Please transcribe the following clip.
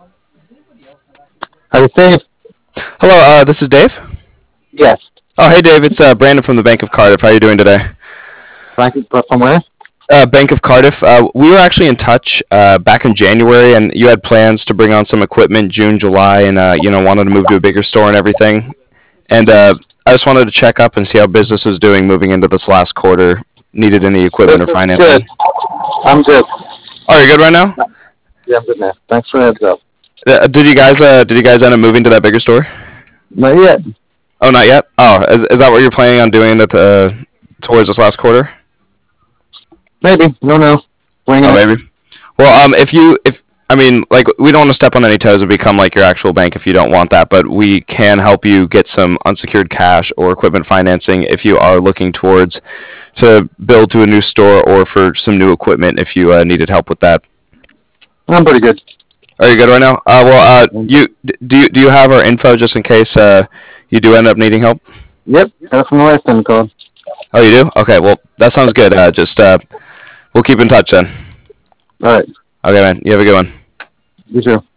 Hi, Dave. Hello, this is Dave. Yes. Oh, hey Dave, it's Brandon from the Bank of Cardiff. How are you doing today? Frankie, from where? Bank of Cardiff. We were actually in touch back in January, and you had plans to bring on some equipment June, July, and wanted to move to a bigger store and everything. And I just wanted to check up and see how business was doing moving into this last quarter. Needed any This equipment or is good. financing? I'm good. Oh, you're good right now. Yeah, I'm good, man. Thanks for the heads up. Did you guys end up moving to that bigger store? Not yet. Oh, not yet. Oh, is that what you're planning on doing towards this last quarter? Maybe. No, no. Winging Oh, it. maybe. Well, if I mean, like, we don't want to step on any toes and become like your actual bank if you don't want that, but we can help you get some unsecured cash or equipment financing if you are looking towards to build to a new store or for some new equipment if you needed help with that. I'm pretty good. Are you good right now? Do you have our info just in case you do end up needing help? Yep. Got it from the last time called. Oh, you do? Okay, well that sounds good. Just we'll keep in touch then. All right. Okay, man. You have a good one. You too.